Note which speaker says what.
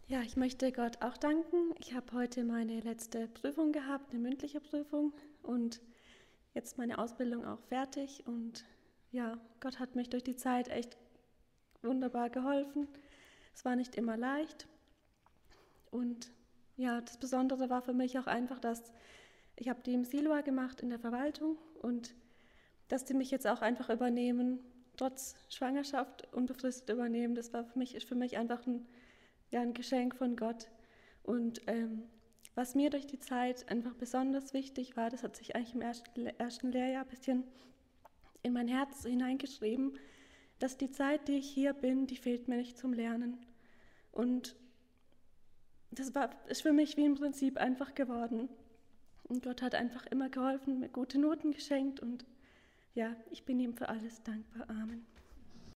Speaker 1: Ja, ich möchte Gott auch danken. Ich habe heute meine letzte Prüfung gehabt, eine mündliche Prüfung und jetzt meine Ausbildung auch fertig. Und ja, Gott hat mich durch die Zeit echt wunderbar geholfen. Es war nicht immer leicht. Und ja, das Besondere war für mich auch einfach, dass ich habe die im Silua gemacht in der Verwaltung und dass die mich jetzt auch einfach übernehmen, trotz Schwangerschaft unbefristet übernehmen. Das war ist für mich einfach ein Geschenk von Gott. Und was mir durch die Zeit einfach besonders wichtig war, das hat sich eigentlich im ersten Lehrjahr ein bisschen in mein Herz hineingeschrieben, dass die Zeit, die ich hier bin, die fehlt mir nicht zum Lernen. Und ist für mich wie im Prinzip einfach geworden. Und Gott hat einfach immer geholfen, mir gute Noten geschenkt und ja, ich bin ihm für alles dankbar. Amen.